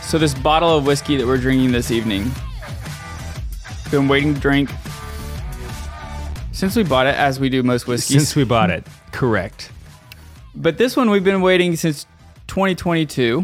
So this bottle of whiskey that we're drinking this evening, been waiting to drink since we bought it, as we do most whiskeys. Since we bought it, correct. But this one we've been waiting since 2022.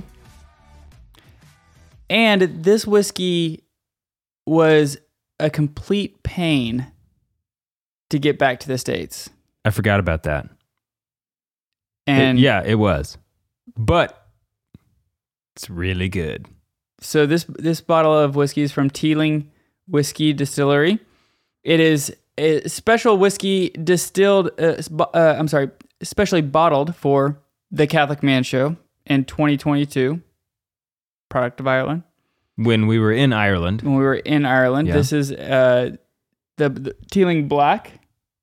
And this whiskey was a complete pain to get back to the States. I forgot about that. And it was. But it's really good. So this bottle of whiskey is from Teeling Whiskey Distillery. It is a special whiskey distilled, especially bottled for the Catholic Man Show in 2022. Product of Ireland. When we were in Ireland. Yeah. This is the Teeling Black.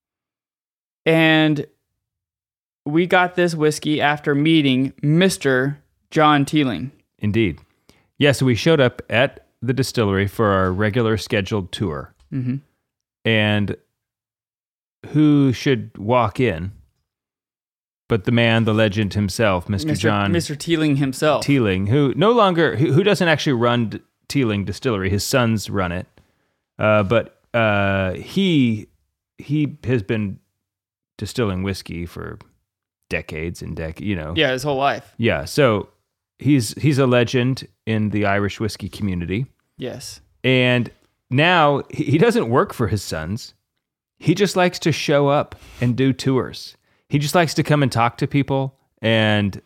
And we got this whiskey after meeting Mr. John Teeling. Indeed. Yeah, so we showed up at the distillery for our regular scheduled tour. Mm-hmm. And who should walk in but the man, the legend himself, Mr. Teeling himself. Teeling, who doesn't actually run Teeling Distillery. His sons run it. But he has been distilling whiskey for decades and Yeah, his whole life. Yeah, so he's a legend in the Irish whiskey community. Yes. And now he doesn't work for his sons. He just likes to show up and do tours. He just likes to come and talk to people, and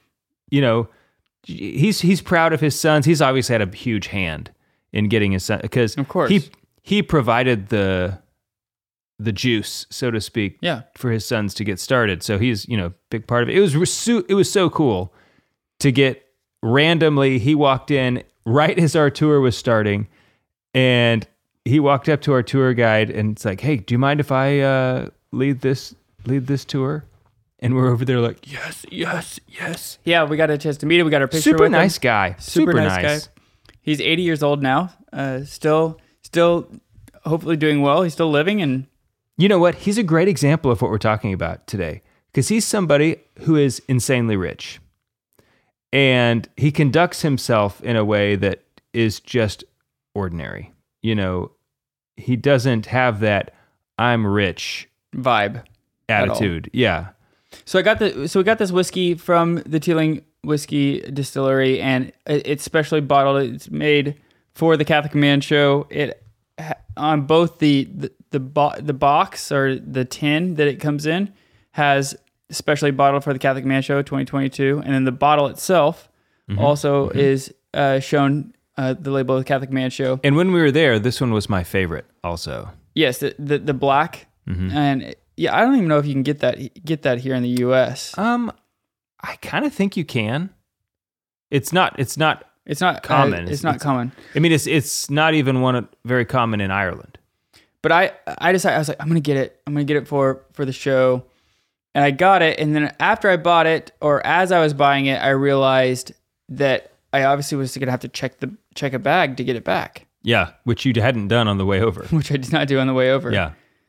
he's proud of his sons. He's obviously had a huge hand in getting his son, because of course he provided the juice, so to speak, for his sons to get started. So he's big part of it. It was so cool to get randomly. He walked in right as our tour was starting, and he walked up to our tour guide and it's like, "Hey, do you mind if I lead this tour?" And we're over there like, yes. Yeah, we got a chance to meet him. We got our picture Super with nice him. guy. Super nice guy. He's 80 years old now. Still hopefully doing well. He's still living. And you know what? He's a great example of what we're talking about today, because he's somebody who is insanely rich. And he conducts himself in a way that is just ordinary. He doesn't have that I'm rich vibe attitude. Yeah. So we got this whiskey from the Teeling Whiskey Distillery, and it's specially bottled. It's made for the Catholic Man Show. It on both the box or the tin that it comes in has specially bottled for the Catholic Man Show 2022, and then the bottle itself also is shown the label of the Catholic Man Show. And when we were there, this one was my favorite also. Yes, the black, and yeah, I don't even know if you can get that here in the U.S. I kind of think you can. It's not common. It's not common. I mean, it's not even very common in Ireland. But I decided, I was like, I'm gonna get it for the show, and I got it. And then after I bought it, or as I was buying it, I realized that I obviously was gonna have to check a bag to get it back. Yeah, which you hadn't done on the way over. Which I did not do on the way over. Yeah.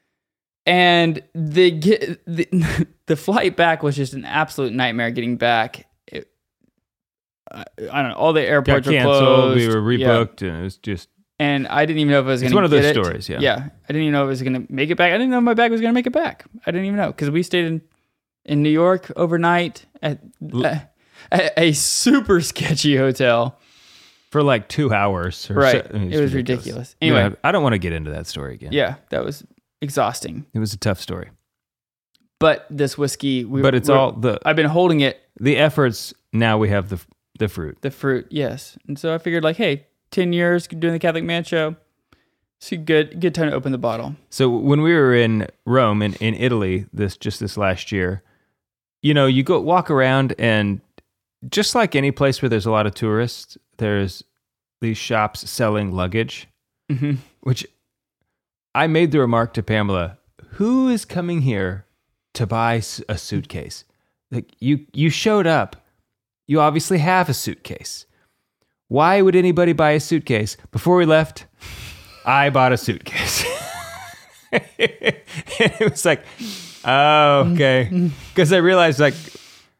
And the flight back was just an absolute nightmare getting back. I don't know. All the airports were closed. We were rebooked, and it was just. And I didn't even know if I was going to get it. It's one of those stories, yeah. Yeah, I didn't even know if I was going to make it back. I didn't know if my bag was going to make it back. I didn't even know, because we stayed in New York overnight at a super sketchy hotel for like 2 hours. Right, it was ridiculous. Anyway, I don't want to get into that story again. Yeah, that was exhausting. It was a tough story. But this whiskey, I've been holding it. The efforts. Now we have the fruit. The fruit, yes. And so I figured, like, hey, 10 years doing the Catholic Man Show, it's a good time to open the bottle. So when we were in Rome, in Italy, this last year, you go walk around, and just like any place where there's a lot of tourists, there's these shops selling luggage, which I made the remark to Pamela, who is coming here to buy a suitcase? Like, you showed up. You obviously have a suitcase. Why would anybody buy a suitcase? Before we left, I bought a suitcase. And it was like, oh, okay. Because I realized, like,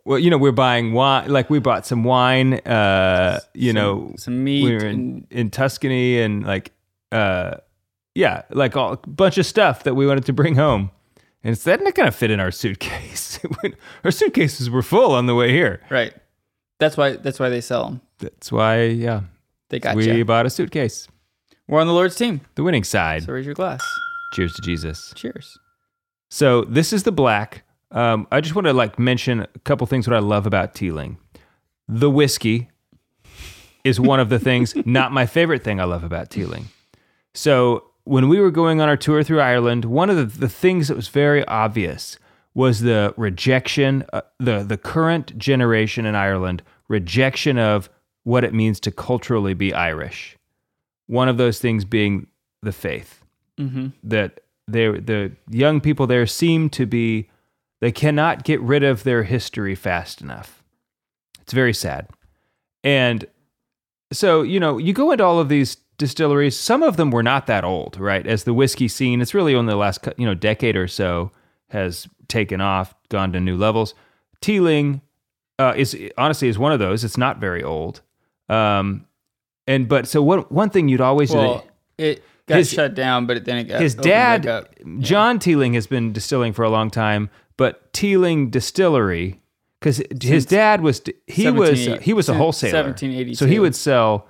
well, we're buying wine. Like we bought some wine. Some meat. We were in Tuscany and like like a bunch of stuff that we wanted to bring home. And it's not going to fit in our suitcase. Our suitcases were full on the way here. Right. That's why they sell them. That's why, They got we you. bought a suitcase. We're on the Lord's team. The winning side. So raise your glass. Cheers to Jesus. Cheers. So this is the black. I just want to like mention a couple things what I love about Teeling. The whiskey is one of the things, not my favorite thing I love about Teeling. So when we were going on our tour through Ireland, one of the things that was very obvious was the rejection, the current generation in Ireland, rejection of what it means to culturally be Irish. One of those things being the faith. Mm-hmm. That the young people there seem to be, they cannot get rid of their history fast enough. It's very sad. And so, you go into all of these distilleries, some of them were not that old, right? As the whiskey scene, it's really only the last, decade or so has taken off, gone to new levels. Teeling is one of those. It's not very old. One thing you'd always it got shut down, but then it got his dad, John Teeling, has been distilling for a long time, but Teeling Distillery, because his dad was he was a wholesaler, 1782. So he would sell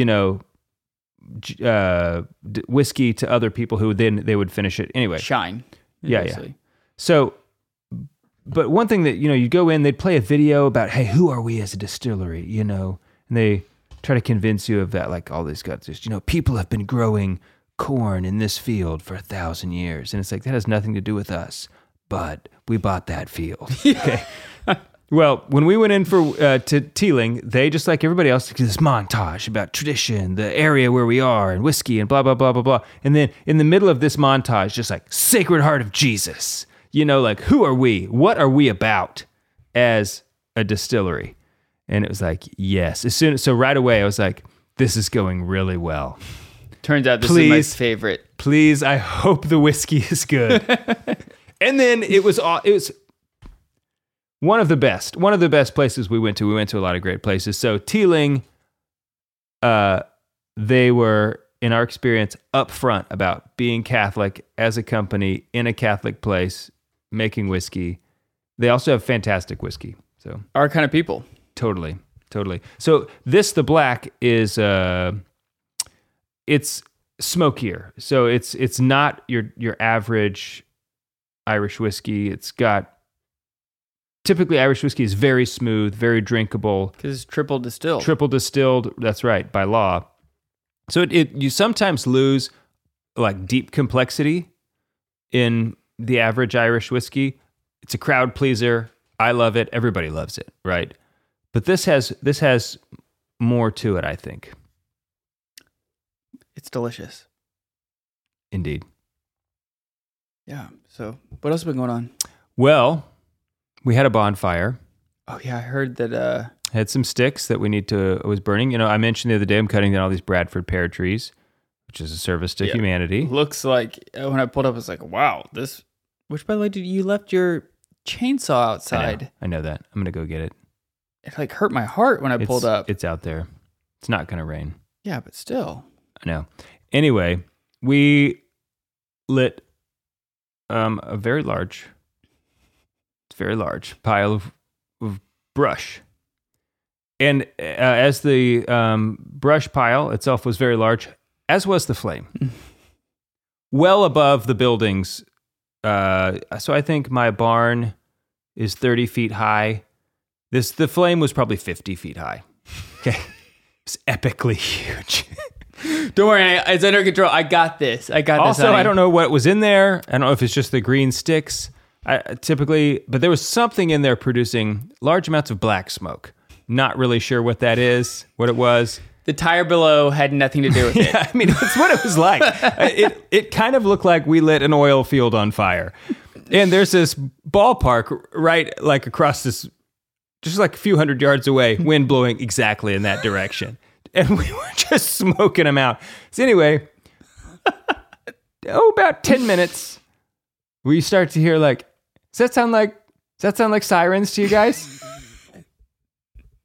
whiskey to other people who they would finish it anyway. Shine, yeah. So, but one thing that you go in, they'd play a video about, hey, who are we as a distillery, and they try to convince you of that, like all these guys, people have been growing corn in this field for 1,000 years, and it's like that has nothing to do with us, but we bought that field. Okay. Well, when we went in to Teeling, they, just like everybody else, did this montage about tradition, the area where we are, and whiskey, and blah, blah, blah, blah, blah. And then in the middle of this montage, just like Sacred Heart of Jesus, like who are we? What are we about as a distillery? And it was like, yes. So right away, I was like, this is going really well. Turns out this is my favorite. Please, I hope the whiskey is good. And then it was one of the best places we went to. We went to a lot of great places. So Teeling, they were, in our experience, upfront about being Catholic as a company in a Catholic place, making whiskey. They also have fantastic whiskey. So our kind of people. Totally. So the black is it's smokier. So it's not your average Irish whiskey. It's got, typically Irish whiskey is very smooth, very drinkable. Because it's triple distilled. Triple distilled, that's right, by law. So you sometimes lose like deep complexity in the average Irish whiskey. It's a crowd pleaser. I love it. Everybody loves it, right? But this has more to it, I think. It's delicious. Indeed. Yeah. So what else has been going on? Well, we had a bonfire. Oh yeah, I heard that. Had some sticks that was burning. I mentioned the other day I'm cutting down all these Bradford pear trees, which is a service to humanity. Looks like when I pulled up, it's like, wow, this. Which, by the way, you left your chainsaw outside? I know that. I'm gonna go get it. It like hurt my heart when I pulled up. It's out there. It's not gonna rain. Yeah, but still. I know. Anyway, we lit a very large pile of brush. And as the brush pile itself was very large, as was the flame. Well above the buildings. So I think my barn is 30 feet high. The flame was probably 50 feet high. Okay. It's epically huge. Don't worry, it's under control. I got this. Also, I don't know what was in there. I don't know if it's just the green sticks. But there was something in there producing large amounts of black smoke. Not really sure what that is, what it was. The tire below had nothing to do with it. Yeah, I mean, that's what it was like. It kind of looked like we lit an oil field on fire. And there's this ballpark right like across this, just like a few hundred yards away, wind blowing exactly in that direction. And we were just smoking them out. So anyway, about 10 minutes, we start to hear like, does that sound like sirens to you guys?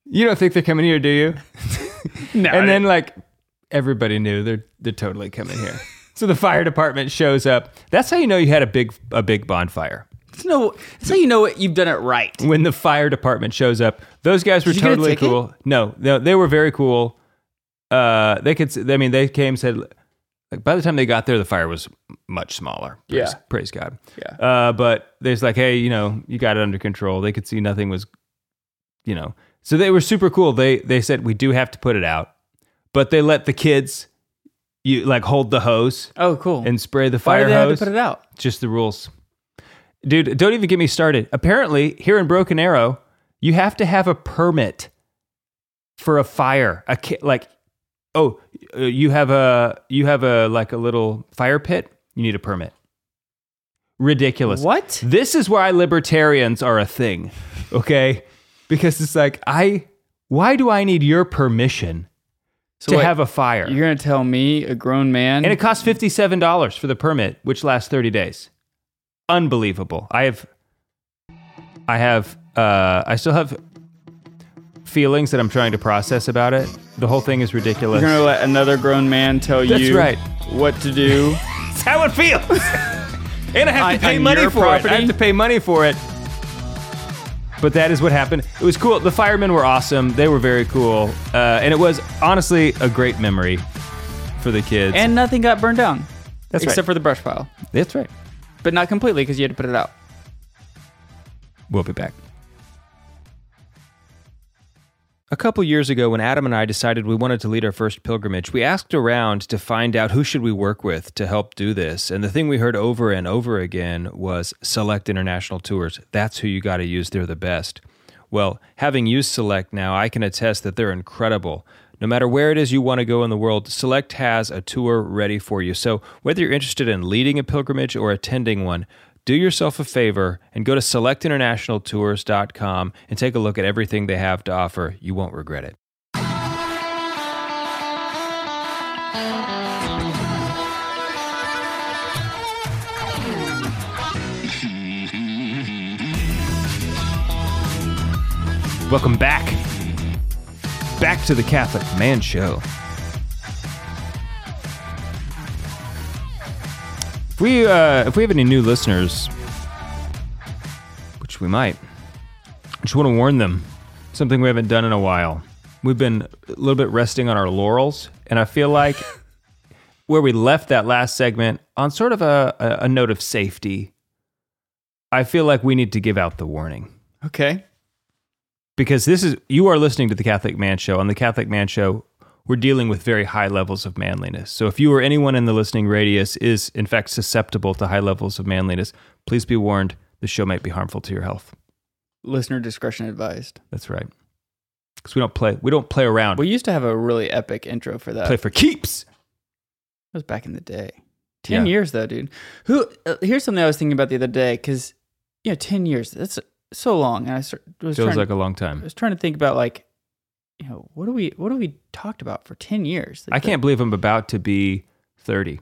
You don't think they're coming here, do you? No. And then like everybody knew they're totally coming here. So the fire department shows up. That's how you know you had a big bonfire. That's how you know you've done it right. When the fire department shows up, those guys were Did you get a totally ticket? cool. No, they were very cool. They came and said, like, by the time they got there, the fire was much smaller. Praise God. Yeah. But there's like, hey, you got it under control. They could see nothing was, so they were super cool. They said, we do have to put it out, but they let the kids, hold the hose. Oh, cool. And spray the Why fire did they hose. have to put it out? Just the rules. Dude, don't even get me started. Apparently, here in Broken Arrow, you have to have a permit for a fire. You have a little fire pit. You need a permit. Ridiculous. What? This is why libertarians are a thing, okay? Because it's like, why do I need your permission to have a fire? You're gonna tell me, a grown man, And it costs $57 for the permit, which lasts 30 days. Unbelievable. I still have feelings that I'm trying to process about it. The whole thing is ridiculous. you're gonna let another grown man tell That's you right. what to do? That's how it feels. And I have to pay On money your for it. property? I have to pay money for it. But that is what happened. It was cool. The firemen were awesome. They were very cool. And it was honestly a great memory for the kids. And nothing got burned down. That's right. Except for the brush pile. That's right. But not completely, because you had to put it out. We'll be back. A couple years ago, when Adam and I decided we wanted to lead our first pilgrimage, we asked around to find out who should we work with to help do this. And the thing we heard over and over again was Select International Tours. That's who you got to use. They're the best. Well, having used Select now, I can attest that they're incredible. No matter where it is you want to go in the world, Select has a tour ready for you. So whether you're interested in leading a pilgrimage or attending one, do yourself a favor and go to selectinternationaltours.com and take a look at everything they have to offer. You won't regret it. Welcome back. Back to the Catholic Man Show. If we have any new listeners, which we might, I just want to warn them, something we haven't done in a while. We've been a little bit resting on our laurels, and I feel like where we left that last segment on sort of a note of safety, I feel like we need to give out the warning. Okay. Because you are listening to the Catholic Man Show. On the Catholic Man Show, we're dealing with very high levels of manliness. So if you or anyone in the listening radius is, in fact, susceptible to high levels of manliness, please be warned, the show might be harmful to your health. Listener discretion advised. That's right. Because we don't play around. We used to have a really epic intro for that. Play for keeps. That was back in the day. 10 Yeah. years, though, dude. Here's something I was thinking about the other day, because, 10 years, that's so long. And I was Feels like a long I time. was trying to think about, like, what do we talked about for 10 years? I can't believe I'm about to be 30.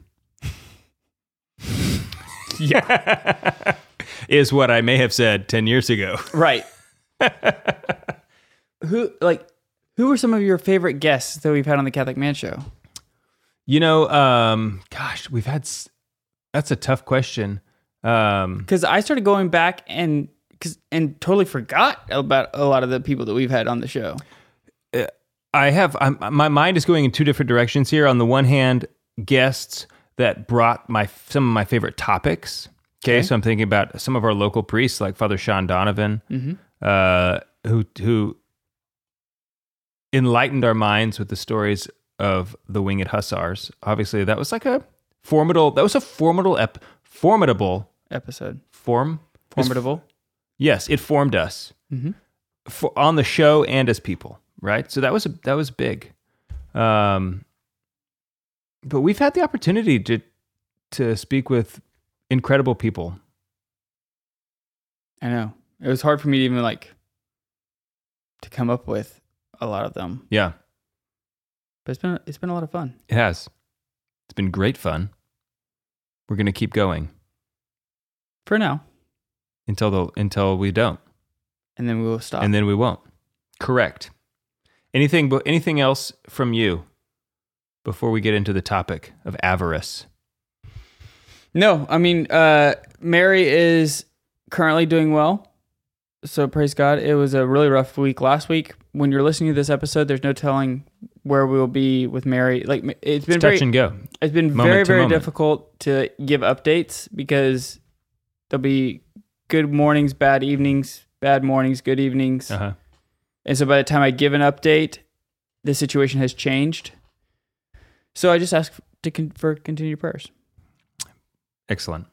Yeah. Is what I may have said 10 years ago. Right. Who are some of your favorite guests that we've had on the Catholic Man Show? Gosh, that's a tough question. Because I started going back and totally forgot about a lot of the people that we've had on the show. My mind is going in two different directions here. On the one hand, guests that brought some of my favorite topics. Okay, so I'm thinking about some of our local priests, like Father Sean Donovan, who enlightened our minds with the stories of the Winged Hussars. Obviously, that was like a formidable Episode. Formidable? Yes, it formed us on the show and as people, right? So that was big. But we've had the opportunity to speak with incredible people. I know. It was hard for me to even to come up with a lot of them. Yeah, But it's been a lot of fun. it has. It's been great fun. We're going to keep going For now. until we don't. And then we will stop. And then we won't. Correct. Anything else from you before we get into the topic of avarice? No, I mean, Mary is currently doing well. So praise God. It was a really rough week last week. When you're listening to this episode, there's no telling where we will be with Mary. Like it's been touch and go. It's been very, very difficult to give updates because there'll be good mornings, bad evenings, bad mornings, good evenings. Uh-huh. And so by the time I give an update, the situation has changed. So I just ask for continued prayers. Excellent.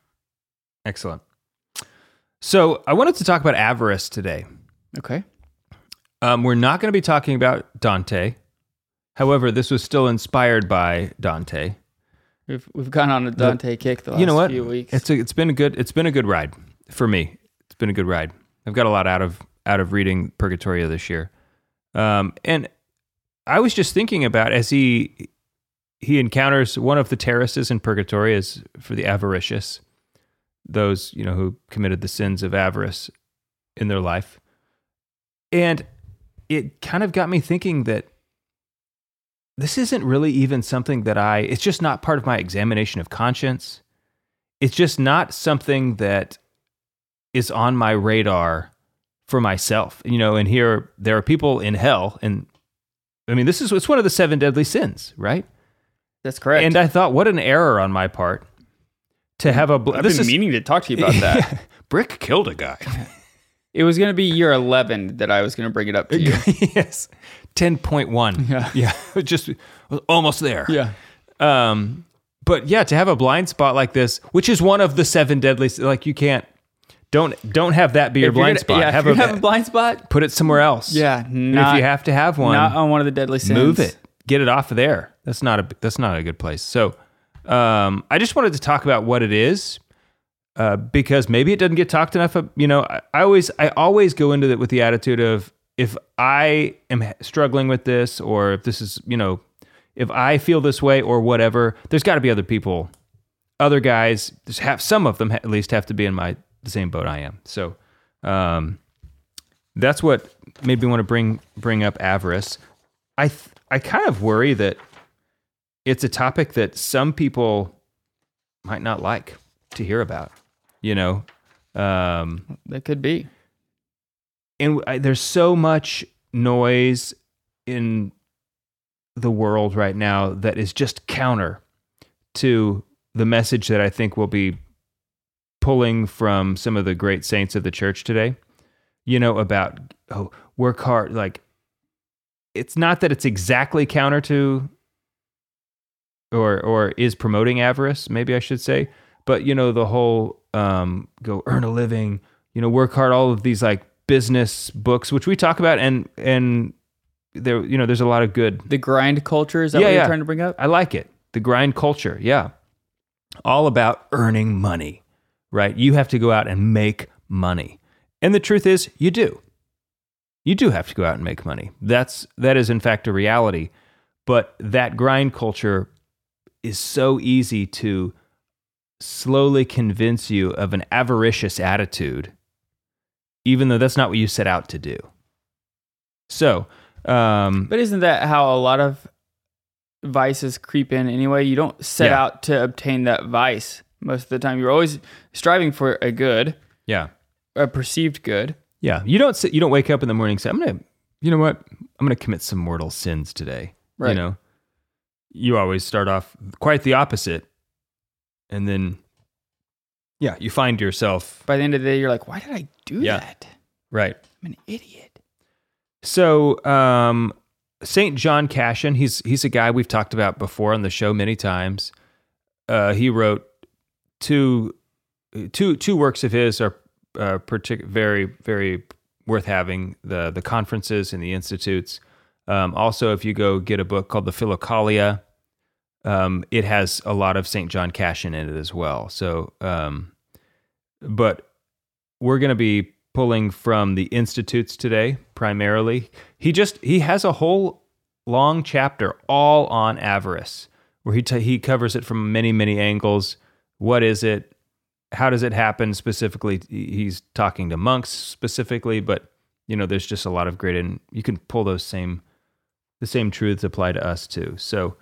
So I wanted to talk about avarice today. Okay. We're not going to be talking about Dante. However, this was still inspired by Dante. We've gone on a Dante kick the last few weeks. It's been a good ride for me. It's been a good ride. I've got a lot out of reading Purgatorio this year. And I was just thinking about as he encounters one of the terraces in Purgatory is for the avaricious, those, who committed the sins of avarice in their life. And it kind of got me thinking that this isn't really even something that it's just not part of my examination of conscience. It's just not something that is on my radar for myself, and here there are people in hell. And I mean, it's one of the 7 deadly sins, right? That's correct. And I thought, what an error on my part to have I've been meaning to talk to you about that. Brick killed a guy. It was going to be year 11 that I was going to bring it up to you. Yes. 10.1. Yeah. Just almost there. Yeah. But yeah, to have a blind spot like this, which is one of the 7 deadly, like you can't, don't have that be your blind spot. Yeah, have a blind spot, put it somewhere else. Yeah. And if you have to have one, not on one of the deadly sins, move it, get it off of there. That's not a good place. So, I just wanted to talk about what it is, because maybe it doesn't get talked enough. I always go into it with the attitude of, if I am struggling with this, or if this is, if I feel this way or whatever, there's got to be other people, other guys. Some of them at least have to be in the same boat I am. So, that's what made me want to bring up avarice. I kind of worry that it's a topic that some people might not like to hear about. That could be. And there's so much noise in the world right now that is just counter to the message that I think we'll be pulling from some of the great saints of the church today, about, work hard. Like, it's not that it's exactly counter to or is promoting avarice, maybe I should say, but the whole go earn a living, work hard, all of these like business books, which we talk about, and there, there's a lot of good. The grind culture, is that what you're trying to bring up? I like it. The grind culture, yeah. All about earning money, right? You have to go out and make money. And the truth is, you do. You do have to go out and make money. That is in fact a reality. But that grind culture is so easy to slowly convince you of an avaricious attitude, even though that's not what you set out to do. So, but isn't that how a lot of vices creep in anyway? You don't set out to obtain that vice most of the time. You're always striving for a good, a perceived good. Yeah, you don't wake up in the morning and say, I'm gonna commit some mortal sins today. Right. You always start off quite the opposite, and then you find yourself by the end of the day, you're like, why did I do that? Right. I'm an idiot. So, St. John Cassian, he's a guy we've talked about before on the show many times. He wrote two works of his are very, very worth having, the conferences and the institutes. Also, if you go get a book called the Philokalia, it has a lot of St. John Cassian in it as well. So, but we're going to be pulling from the Institutes today, primarily. He has a whole long chapter all on avarice, where he covers it from many, many angles. What is it? How does it happen specifically? He's talking to monks specifically, but there's just a lot of great, and you can pull those same the same truths apply to us too. So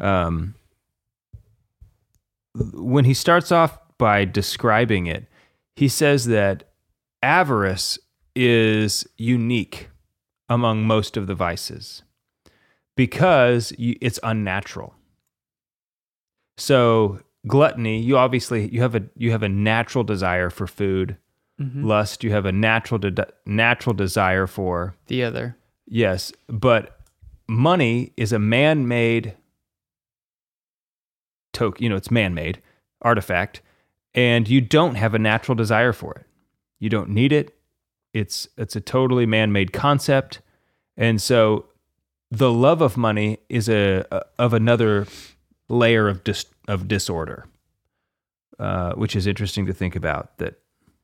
when he starts off by describing it, he says that avarice is unique among most of the vices because it's unnatural. So gluttony, you have a natural desire for food. Mm-hmm. Lust, you have a natural desire for the other. Yes, but money is a man-made token. It's man-made artifact, and you don't have a natural desire for it. You don't need it. It's a totally man-made concept, and so the love of money is of another layer of disorder, which is interesting to think about. That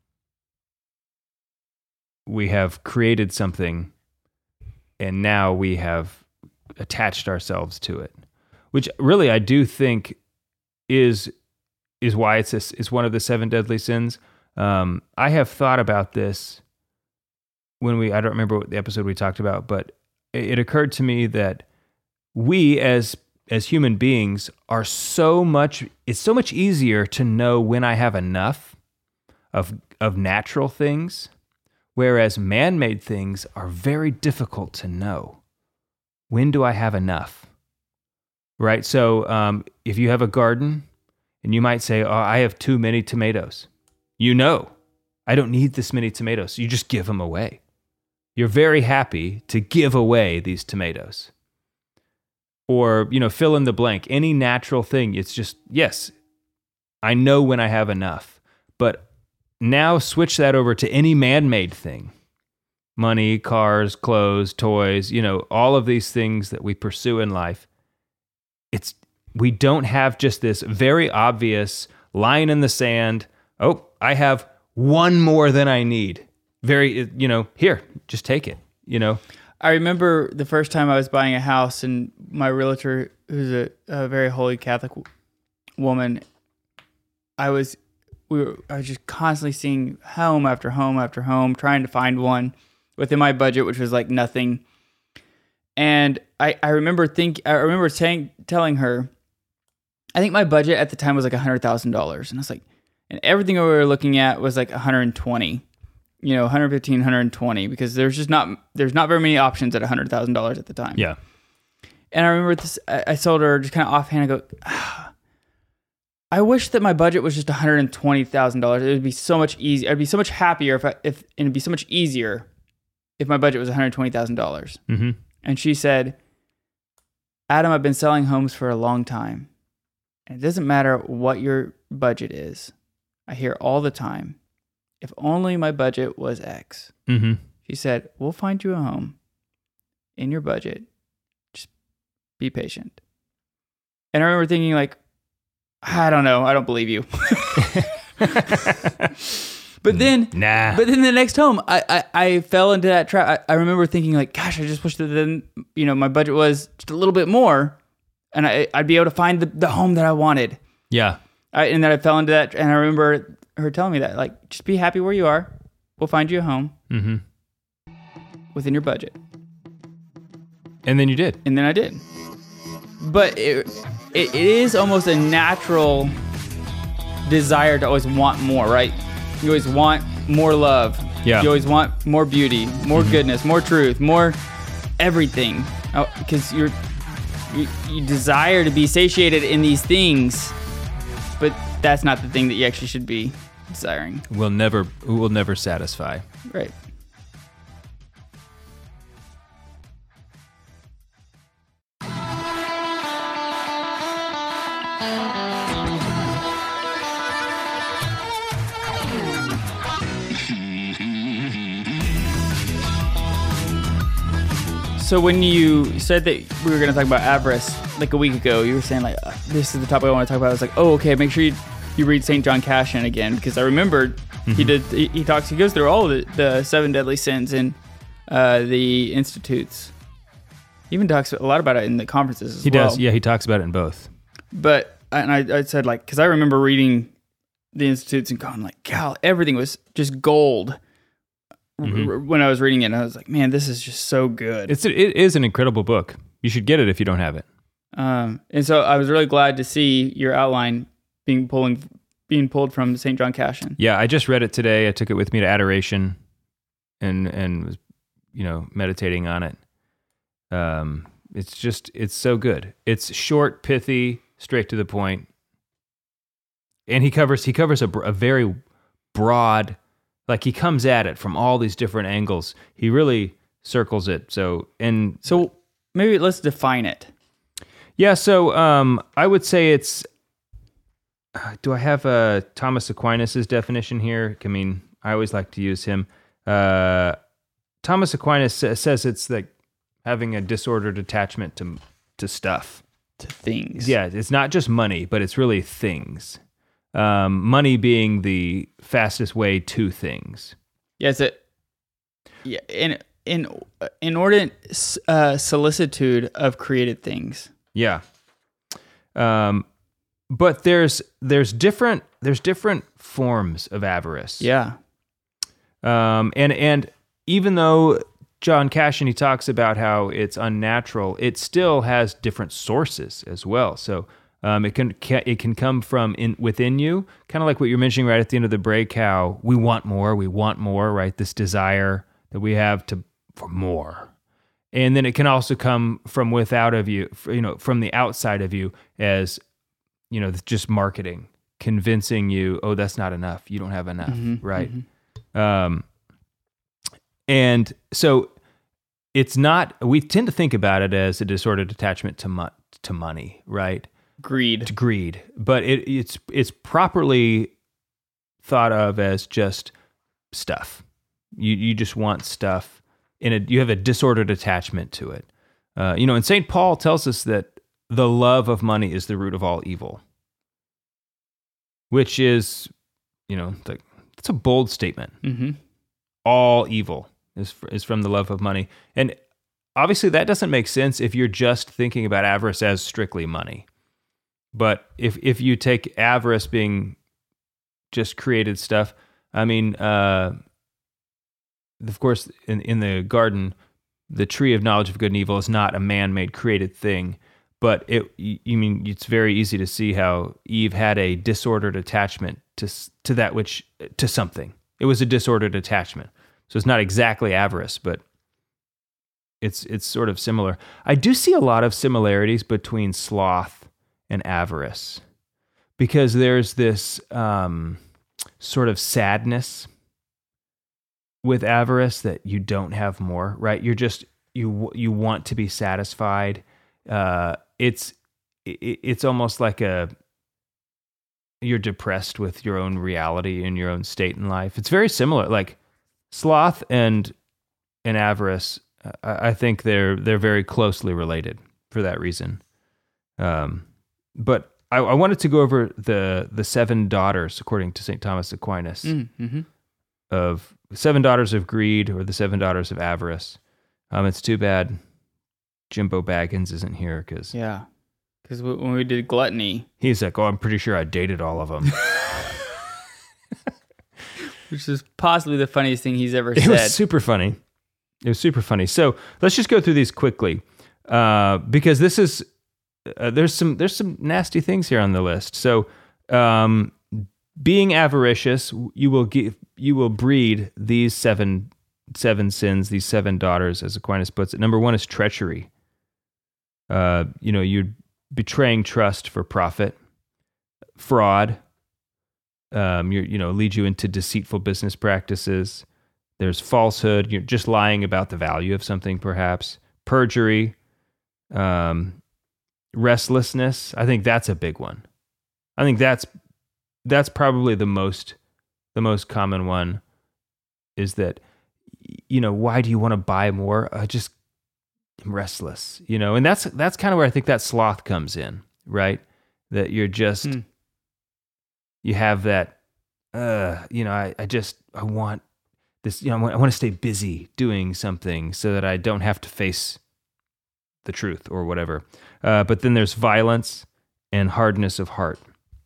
we have created something, and now we have attached ourselves to it, which really I do think is why it's one of the 7 deadly sins. I have thought about this I don't remember what the episode we talked about, but it occurred to me that we as human beings it's so much easier to know when I have enough of natural things, whereas man-made things are very difficult to know. When do I have enough? Right? So if you have a garden and you might say, oh, I have too many tomatoes. I don't need this many tomatoes. You just give them away. You're very happy to give away these tomatoes. Or, fill in the blank. Any natural thing, it's just, yes, I know when I have enough. But now switch that over to any man-made thing. Money, cars, clothes, toys, all of these things that we pursue in life. We don't have just this very obvious line in the sand. Oh, I have one more than I need. Very, here, just take it, I remember the first time I was buying a house, and my realtor, who's a very holy Catholic woman, I was just constantly seeing home after home after home, trying to find one within my budget, which was like nothing. And I remember telling her, I think my budget at the time was like $100,000, and I was like, and everything we were looking at was like 120. 115, 120, because there's not very many options at $100,000 at the time. Yeah. And I remember this, I told her just kind of offhand, I go, I wish that my budget was just $120,000. It would be so much easier. I'd be so much happier and it'd be so much easier if my budget was $120,000. Mm-hmm. And she said, Adam, I've been selling homes for a long time. And it doesn't matter what your budget is. I hear all the time, if only my budget was X. Mm-hmm. She said, we'll find you a home in your budget. Just be patient. And I remember thinking like, I don't know. I don't believe you. But then the next home, I fell into that trap. I remember thinking like, gosh, I just wish that then, my budget was just a little bit more and I'd be able to find the home that I wanted. Yeah. And then I fell into that. And I remember her telling me that, like, just be happy where you are. We'll find you a home within your budget. And then you did. And then I did. But it is almost a natural desire to always want more, right? You always want more love. Yeah. You always want more beauty, more goodness, more truth, more everything. Because you desire to be satiated in these things, but that's not the thing that you actually should be desiring. Will never satisfy. Right. So when you said that we were going to talk about avarice like a week ago, you were saying like, this is the topic I want to talk about. I was like, oh, okay, make sure you read St. John Cassian again, because I remembered he goes through all of the 7 deadly sins in the Institutes. He even talks a lot about it in the conferences as well. He does, yeah, he talks about it in both. But, and I said like, because I remember reading the Institutes and going like, God, everything was just gold. When I was reading it, and I was like, man, this is just so good. It is an incredible book. You should get it if you don't have it. And so I was really glad to see your outline being pulled from St. John Cashin. Yeah, I just read it today. I took it with me to adoration and was, meditating on it. It's so good. It's short, pithy, straight to the point. And he covers a very broad, like he comes at it from all these different angles. He really circles it. So maybe let's define it. Yeah, so I would say it's. Do I have Thomas Aquinas' definition here? I mean, I always like to use him. Thomas Aquinas says it's like having a disordered attachment to stuff, to things. Yeah, it's not just money, but it's really things. Money being the fastest way to things. Yeah, inordinate solicitude of created things. Yeah. But there's different forms of avarice. Yeah. And even though John Cashin, he talks about how it's unnatural, it still has different sources as well. So it can come from within you, kind of like what you're mentioning right at the end of the break, how we want more, right? This desire that we have for more. And then it can also come from without of you, from the outside of you as, just marketing, convincing you, oh, that's not enough. You don't have enough, right? Mm-hmm. And so we tend to think about it as a disordered attachment to money, right? Greed. But it's properly thought of as just stuff. You just want stuff. You have a disordered attachment to it. And St. Paul tells us that the love of money is the root of all evil, which is, it's a bold statement. Mm-hmm. All evil is from the love of money. And obviously that doesn't make sense if you're just thinking about avarice as strictly money. But if you take avarice being just created stuff, I mean, of course, in the garden, the tree of knowledge of good and evil is not a man-made created thing, but it's very easy to see how Eve had a disordered attachment to something. It was a disordered attachment. So it's not exactly avarice, but it's sort of similar. I do see a lot of similarities between sloth and avarice, because there's this sort of sadness with avarice that you don't have more, right? You're just you want to be satisfied. It's almost like you're depressed with your own reality and your own state in life. It's very similar. Like sloth and avarice, I think they're very closely related for that reason. But I wanted to go over the 7 daughters, according to St. Thomas Aquinas, of 7 daughters of greed, or the 7 daughters of avarice. It's too bad Jimbo Baggins isn't here, because when we did gluttony, he's like, oh, I'm pretty sure I dated all of them. Which is possibly the funniest thing he's ever said. It was super funny. So let's just go through these quickly, because this is there's some nasty things here on the list. So, being avaricious, you will breed these seven sins, these 7 daughters, as Aquinas puts it. Number 1 is treachery. You're betraying trust for profit. Fraud. Lead you into deceitful business practices. There's falsehood. You're just lying about the value of something, perhaps. Perjury. Restlessness. I think that's a big one. I think that's probably the most common one, is that, why do you want to buy more? Just I'm restless, and that's kind of where I think that sloth comes in, right? That you're just, you have that, I want this, I want to stay busy doing something so that I don't have to face the truth or whatever. But then there's violence and hardness of heart.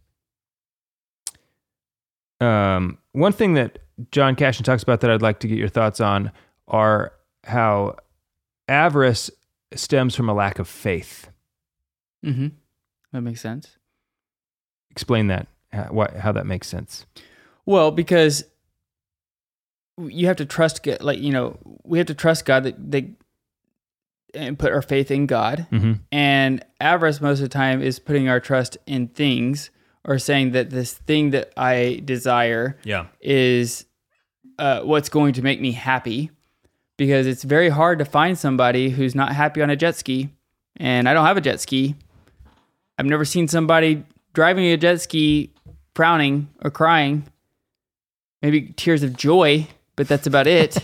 One thing that John Cashin talks about that I'd like to get your thoughts on are how avarice stems from a lack of faith. Mm-hmm. That makes sense. Explain that, how that makes sense. Well, because you have to trust, we have to trust God and put our faith in God. Mm-hmm. And avarice most of the time is putting our trust in things, or saying that this thing that I desire is what's going to make me happy. Because it's very hard to find somebody who's not happy on a jet ski. And I don't have a jet ski. I've never seen somebody driving a jet ski frowning or crying. Maybe tears of joy, but that's about it.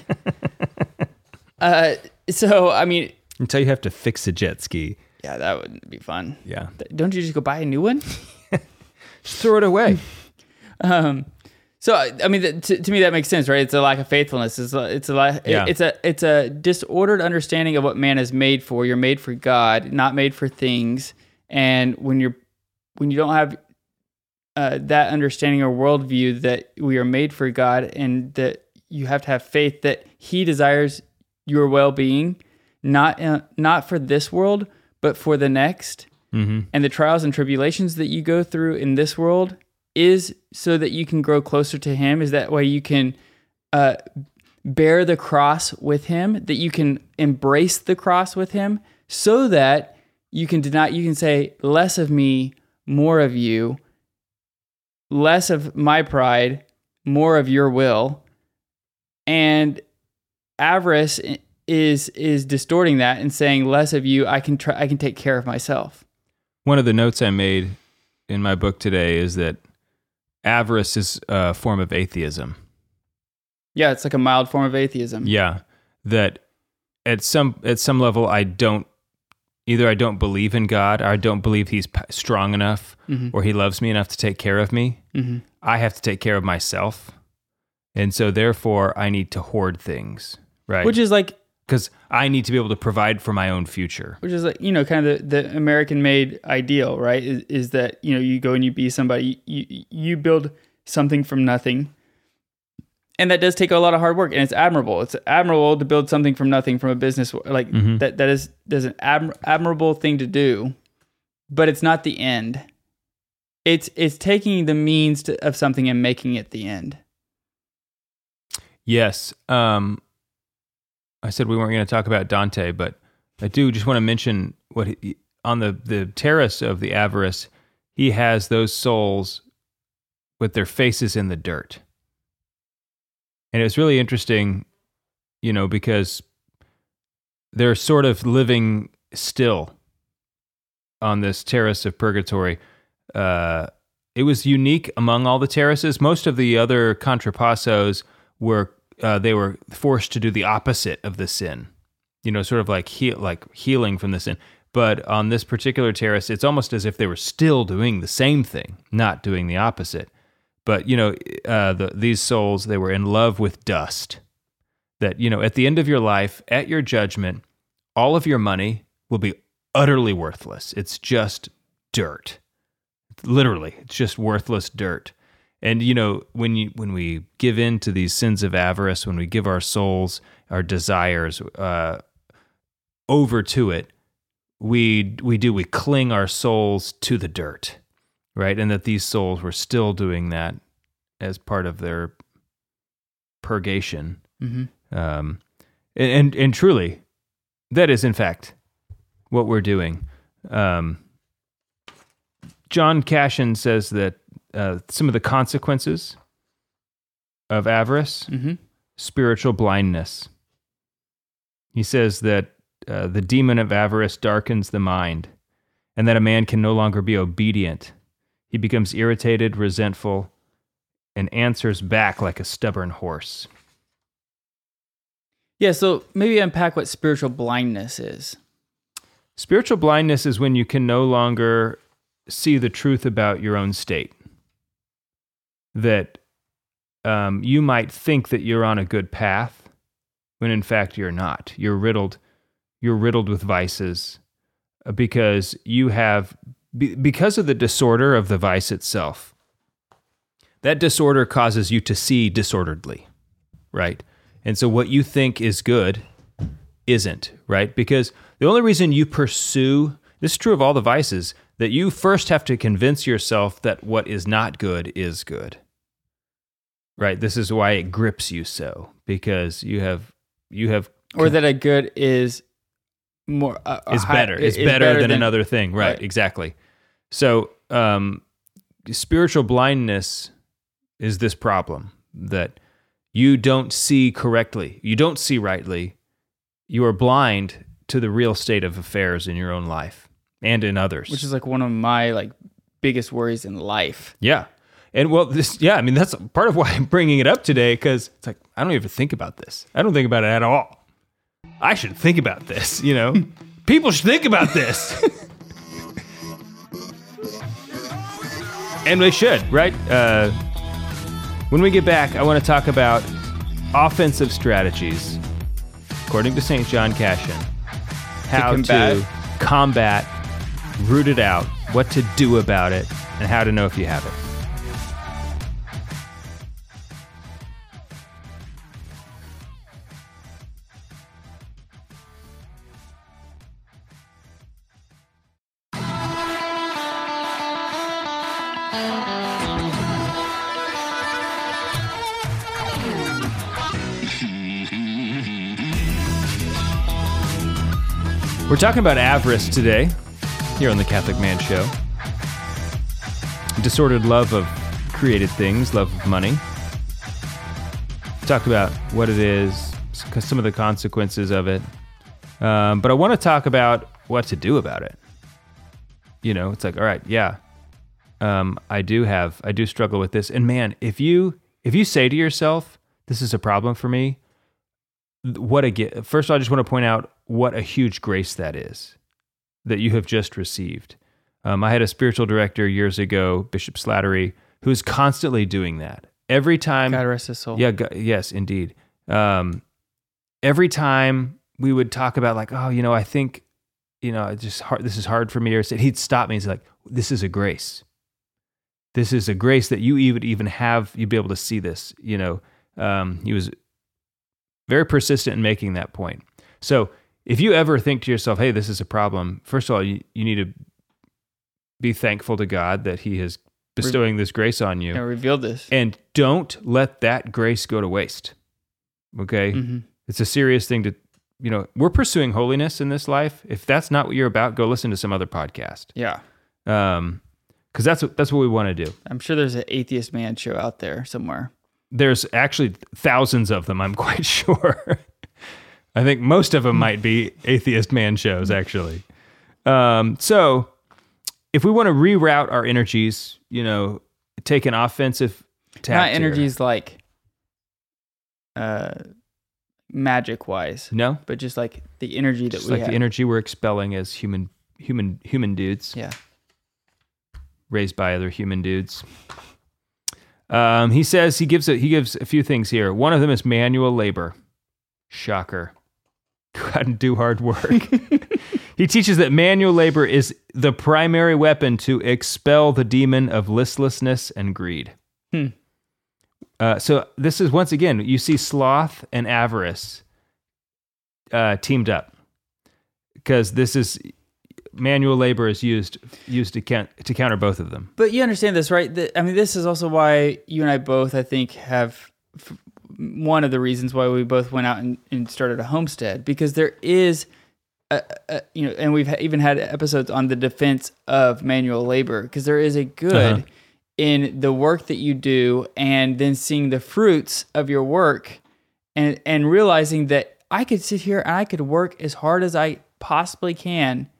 So, I mean... Until you have to fix a jet ski. Yeah, that would be fun. Yeah. Don't you just go buy a new one? Just throw it away. So, I mean, to me, that makes sense, right? It's a lack of faithfulness. It's a disordered understanding of what man is made for. You're made for God, not made for things. And when you don't have that understanding or worldview that we are made for God, and that you have to have faith that He desires your well-being, not for this world, but for the next. Mm-hmm. And the trials and tribulations that you go through in this world is so that you can grow closer to Him. Is that way you can bear the cross with Him, that you can embrace the cross with Him, so that you can say, less of me, more of you, less of my pride, more of your will. And avarice is distorting that and saying, less of you, I can take care of myself. One of the notes I made in my book today is that avarice is a form of atheism. Yeah, it's like a mild form of atheism. Yeah, that at some level I don't believe in God, or I don't believe He's strong enough, mm-hmm. or He loves me enough to take care of me. Mm-hmm. I have to take care of myself, and so therefore I need to hoard things, right? Which is like, because I need to be able to provide for my own future. Which is like, kind of the American-made ideal, right? Is that, you go and you be somebody, you build something from nothing. And that does take a lot of hard work, and it's admirable. It's admirable to build something from nothing, from a business, like mm-hmm. that's an admirable thing to do, but it's not the end. It's taking the means of something and making it the end. Yes. I said we weren't going to talk about Dante, but I do just want to mention on the terrace of the avarice, he has those souls with their faces in the dirt. And it's really interesting, because they're sort of living still on this terrace of purgatory. It was unique among all the terraces. Most of the other contrapassos were they were forced to do the opposite of the sin, sort of like healing from the sin. But on this particular terrace, it's almost as if they were still doing the same thing, not doing the opposite. But, these souls, they were in love with dust. That, at the end of your life, at your judgment, all of your money will be utterly worthless. It's just dirt. Literally, it's just worthless dirt. And, when we give in to these sins of avarice, when we give our souls, our desires over to it, we cling our souls to the dirt, right? And that these souls were still doing that as part of their purgation. Mm-hmm. And truly, that is, in fact, what we're doing. John Cashin says that some of the consequences of avarice, mm-hmm. spiritual blindness. He says that the demon of avarice darkens the mind, and that a man can no longer be obedient. He becomes irritated, resentful, and answers back like a stubborn horse. Yeah, so maybe unpack what spiritual blindness is. Spiritual blindness is when you can no longer see the truth about your own state. That you might think that you're on a good path, when in fact you're not. You're riddled with vices because because of the disorder of the vice itself. That disorder causes you to see disorderedly, right? And so what you think is good isn't, right? Because the only reason you pursue, this is true of all the vices, that you first have to convince yourself that what is not good is good, right? This is why it grips you so, because you have, or that a good is more is better than another thing, right? Exactly. So spiritual blindness is this problem that you don't see correctly, you don't see rightly, you are blind to the real state of affairs in your own life and in others, which is like one of my like biggest worries in life. Yeah. And well, I mean, that's part of why I'm bringing it up today, because it's like, I don't even think about this. I don't think about it at all. I should think about this, you know? People should think about this. And they should, right? When we get back, I want to talk about offensive strategies, according to St. John Cashin. How to combat, root it out, what to do about it, and how to know if you have it. We're talking about avarice today, here on the Catholic Man Show. Disordered love of created things, love of money. Talked about what it is, some of the consequences of it. But I want to talk about what to do about it. You know, it's like, all right, yeah, I do struggle with this. And man, if you say to yourself, this is a problem for me, first of all, I just want to point out what a huge grace that is that you have just received. I had a spiritual director years ago, Bishop Slattery, who is constantly doing that. Every time, God rest his soul. Yeah, yes, indeed. Every time we would talk about like, oh, you know, I think, you know, this is hard for me, or he'd stop me. He's like, this is a grace. This is a grace that you even have. You'd be able to see this. You know, he was very persistent in making that point. So if you ever think to yourself, hey, this is a problem, first of all, you need to be thankful to God that he is bestowing this grace on you. And revealed this. And don't let that grace go to waste. Okay? Mm-hmm. It's a serious thing to, you know, we're pursuing holiness in this life. If that's not what you're about, go listen to some other podcast. Yeah. Because that's what we want to do. I'm sure there's an Atheist Man Show out there somewhere. There's actually thousands of them, I'm quite sure. I think most of them might be Atheist Man shows, actually. So if we want to reroute our energies, you know, take an offensive tack. Not energies like magic-wise. No? But just like the energy that we have. The energy we're expelling as human dudes. Yeah. Raised by other human dudes. He says he gives a few things here. One of them is manual labor. Shocker. Go out and do hard work. He teaches that manual labor is the primary weapon to expel the demon of listlessness and greed. So this is, once again, you see sloth and avarice teamed up, because this is manual labor is used to counter both of them. But you understand this, right? I mean, this is also why you and I both, I think, have one of the reasons why we both went out and started a homestead, because there is, you know, and we've even had episodes on the defense of manual labor, because there is a good in the work that you do, and then seeing the fruits of your work, and realizing that I could sit here and I could work as hard as I possibly can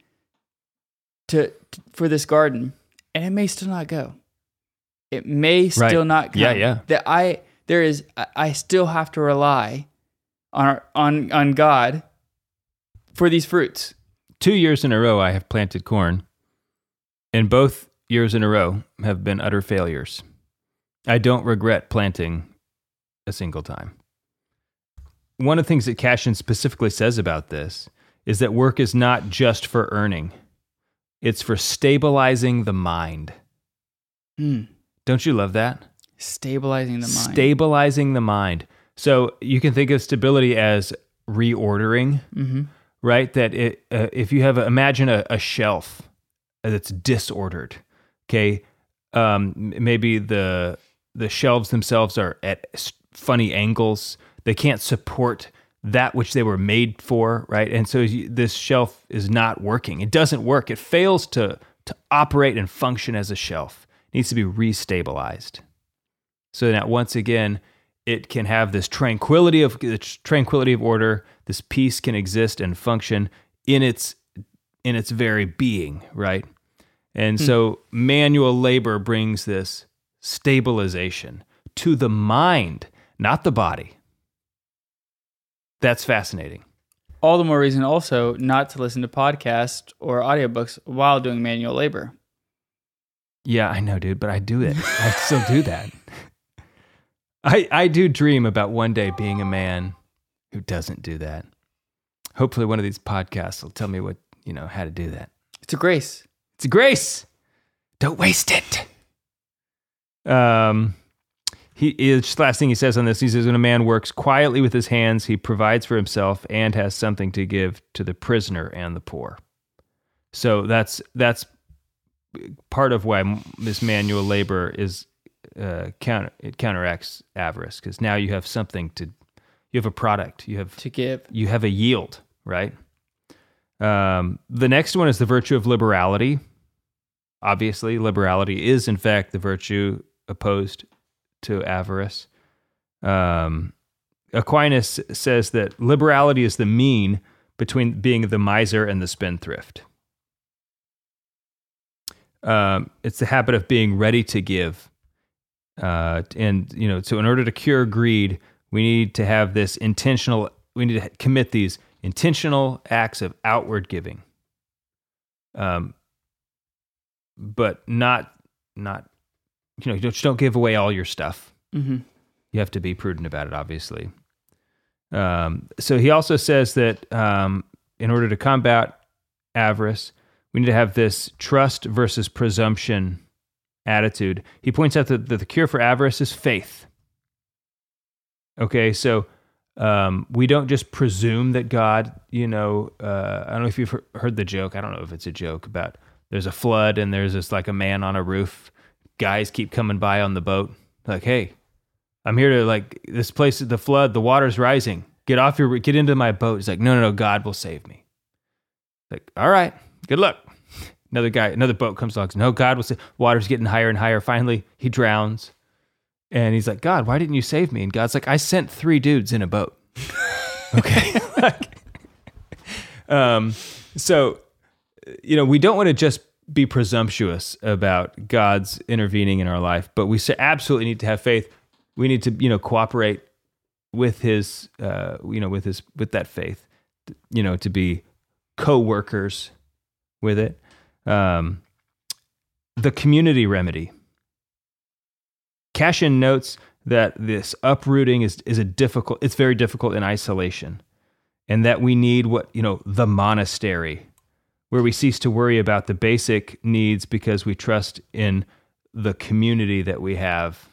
for this garden, and it may still not go. It may still not come. Yeah. That I still have to rely on God for these fruits. 2 years in a row, I have planted corn, and both years in a row have been utter failures. I don't regret planting a single time. One of the things that Cashin specifically says about this is that work is not just for earning. It's for stabilizing the mind. Don't you love that? Stabilizing the mind. Stabilizing the mind. So you can think of stability as reordering, right? That if you imagine a shelf that's disordered, okay, maybe the shelves themselves are at funny angles. They can't support that which they were made for, right? And so this shelf is not working. It doesn't work. It fails to operate and function as a shelf. It needs to be restabilized. So that once again, it can have this tranquility of order. This peace can exist and function in its very being, right? And so manual labor brings this stabilization to the mind, not the body. That's fascinating. All the more reason also not to listen to podcasts or audiobooks while doing manual labor. Yeah, I know, dude, but I do it. I still do that. I do dream about one day being a man who doesn't do that. Hopefully one of these podcasts will tell me how to do that. It's a grace. It's a grace. Don't waste it. Just last thing he says on this, he says, when a man works quietly with his hands, he provides for himself and has something to give to the prisoner and the poor. So that's part of why this manual labor is it counteracts avarice, because now you have you have a product, you have to give, you have a yield, right? The next one is the virtue of liberality. Obviously, liberality is in fact the virtue opposed to avarice. Aquinas says that liberality is the mean between being the miser and the spendthrift. It's the habit of being ready to give. So in order to cure greed, we need to have we need to commit these intentional acts of outward giving. But not just don't give away all your stuff. Mm-hmm. You have to be prudent about it, obviously. So he also says that in order to combat avarice, we need to have this trust versus presumption attitude. He points out that the cure for avarice is faith. Okay, so we don't just presume that God, I don't know if you've heard the joke. I don't know if it's a joke about there's a flood and there's this like a man on a roof. Guys keep coming by on the boat. Like, hey, I'm here to this place is the flood. The water's rising. Get into my boat. He's like, no, God will save me. Like, all right, good luck. Another boat comes along. No, God will save. Water's getting higher and higher. Finally, he drowns. And he's like, God, why didn't you save me? And God's like, I sent 3 dudes in a boat. Okay. So, we don't want to just be presumptuous about God's intervening in our life, but we absolutely need to have faith. We need to, cooperate with his, with that faith, to be co-workers with it. The community remedy. Cashin notes that this uprooting is it's very difficult in isolation, and that we need the monastery, where we cease to worry about the basic needs because we trust in the community that we have.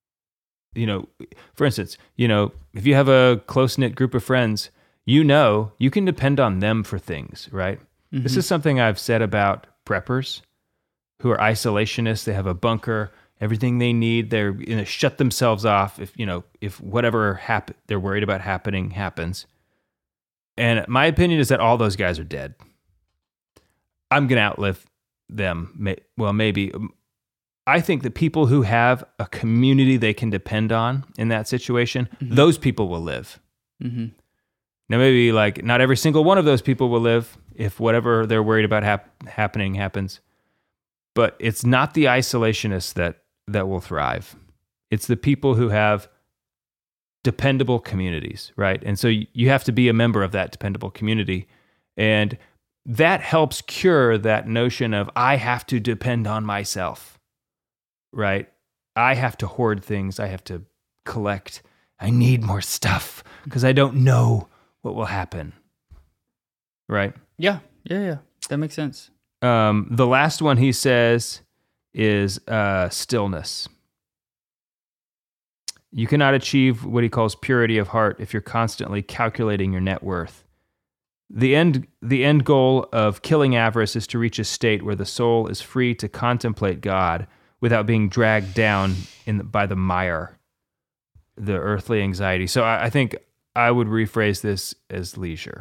For instance, if you have a close-knit group of friends, you can depend on them for things, right? Mm-hmm. This is something I've said about preppers who are isolationists. They have a bunker, everything they need. They're going to shut themselves off if whatever they're worried about happening happens. And my opinion is that all those guys are dead. I'm going to outlive them. Maybe. I think that people who have a community they can depend on in that situation, mm-hmm. those people will live. Mm-hmm. Now, maybe not every single one of those people will live if whatever they're worried about happening happens. But it's not the isolationists that will thrive. It's the people who have dependable communities, right? And so you have to be a member of that dependable community. And that helps cure that notion of I have to depend on myself, right? I have to hoard things. I have to collect. I need more stuff because I don't know what will happen, right? Yeah. That makes sense. The last one he says is stillness. You cannot achieve what he calls purity of heart if you're constantly calculating your net worth. The end goal of killing avarice is to reach a state where the soul is free to contemplate God without being dragged down by the mire, the earthly anxiety. So I think I would rephrase this as leisure.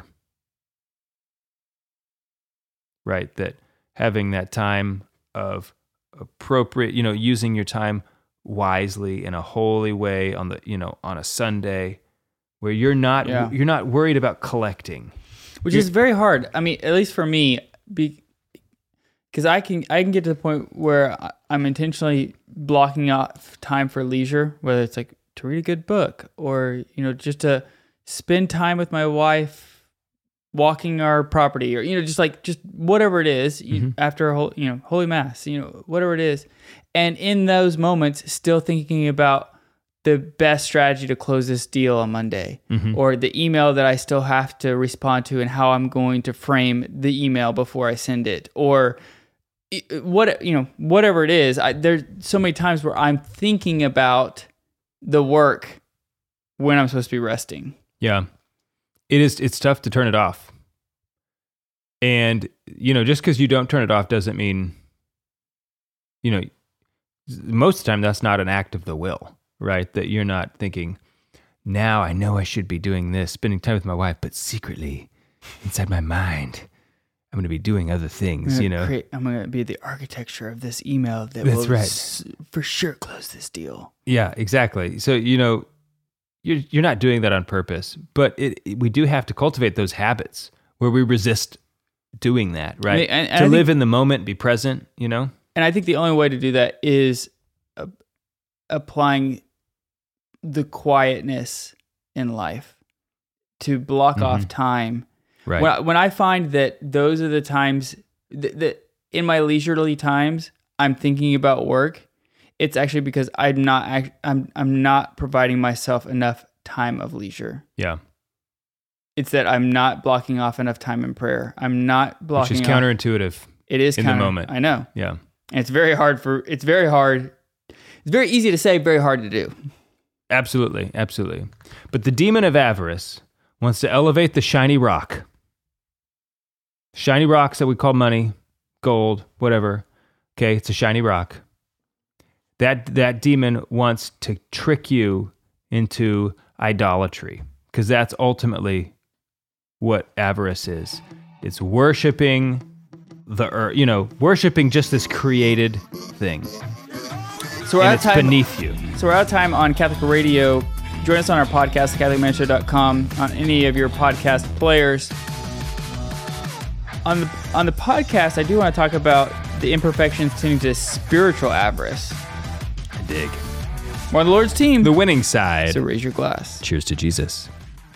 Right? That having that time of appropriate, using your time wisely in a holy way on a Sunday where you're not worried about collecting. Which is very hard. I mean, at least for me, because I can get to the point where I'm intentionally blocking off time for leisure, whether it's like to read a good book or, just to spend time with my wife walking our property or, just whatever it is after a whole, Holy Mass, whatever it is. And in those moments, still thinking about the best strategy to close this deal on Monday, or the email that I still have to respond to and how I'm going to frame the email before I send it, or whatever it is. There's so many times where I'm thinking about the work when I'm supposed to be resting. Yeah, it's tough to turn it off. And, just because you don't turn it off doesn't mean, most of the time that's not an act of the will. Right? That you're not thinking, now I know I should be doing this, spending time with my wife, but secretly, inside my mind, I'm going to be doing other things, I'm going to be the architecture of this email that That's will right. For sure close this deal. Yeah, exactly. So, you're not doing that on purpose, but we do have to cultivate those habits where we resist doing that, right? And to live in the moment, be present, And I think the only way to do that is applying the quietness in life to block off time. Right. When I find that those are the times that in my leisurely times I'm thinking about work, it's actually because I'm not providing myself enough time of leisure. Yeah. It's that I'm not blocking off enough time in prayer. I'm not blocking. Which is counterintuitive. It is in the moment. I know. Yeah. And it's very hard. It's very easy to say, very hard to do. Absolutely, absolutely. But the demon of avarice wants to elevate the shiny rock. Shiny rocks that we call money, gold, whatever. Okay, it's a shiny rock. That demon wants to trick you into idolatry, because that's ultimately what avarice is. It's worshiping worshiping just this created thing. So and it's beneath you. So we're out of time on Catholic Radio. Join us on our podcast, CatholicManShow.com, on any of your podcast players. On the podcast, I do want to talk about the imperfections tending to spiritual avarice. I dig. We're on the Lord's team. The winning side. So raise your glass. Cheers to Jesus.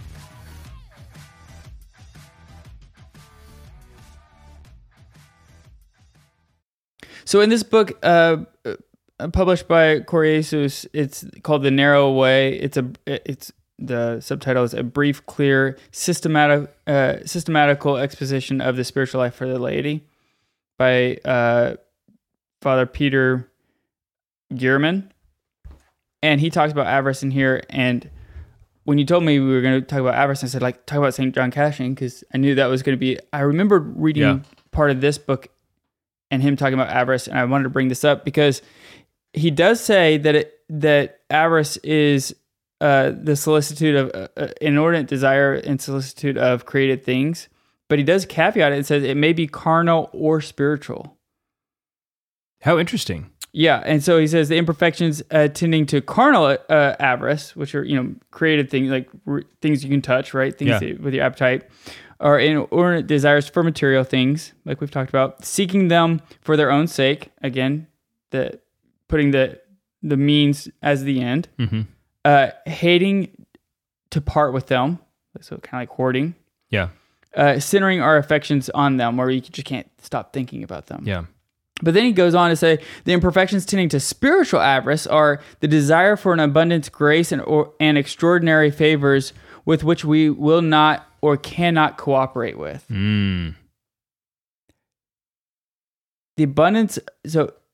So in this book, published by Coriesus, it's called The Narrow Way. It's the subtitle is A Brief, Clear, Systematical Exposition of the Spiritual Life for the Laity by Father Peter Gierman. And he talks about avarice in here. And when you told me we were going to talk about avarice, I said, talk about St. John Cashin, because I knew that was going to be... I remembered reading part of this book and him talking about avarice, and I wanted to bring this up because he does say that avarice is the solicitude of inordinate desire and solicitude of created things, but he does caveat it and says it may be carnal or spiritual. How interesting. Yeah, and so he says the imperfections tending to carnal avarice, which are created things like things you can touch, right? Things with your appetite, or inordinate desires for material things, like we've talked about, seeking them for their own sake. Again, putting the means as the end. Mm-hmm. Hating to part with them, so kind of like hoarding. Yeah. Centering our affections on them, where you just can't stop thinking about them. Yeah. But then he goes on to say, the imperfections tending to spiritual avarice are the desire for an abundant grace and extraordinary favors with which we will not or cannot cooperate with. The abundance, so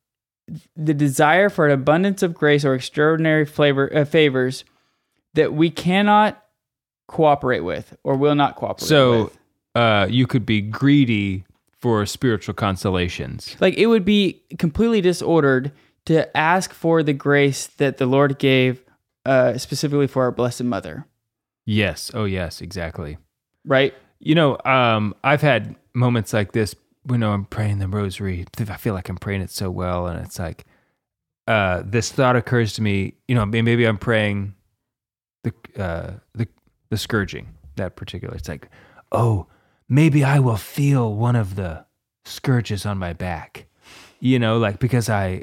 the desire for an abundance of grace or extraordinary favors that we cannot cooperate with or will not cooperate with. So you could be greedy for spiritual consolations. Like, it would be completely disordered to ask for the grace that the Lord gave specifically for our Blessed Mother. Yes. Oh, yes, exactly. Right? I've had moments like this when I'm praying the rosary. I feel like I'm praying it so well, and it's like this thought occurs to me. Maybe I'm praying the scourging, that particular. It's like, oh, maybe I will feel one of the scourges on my back. Because I'm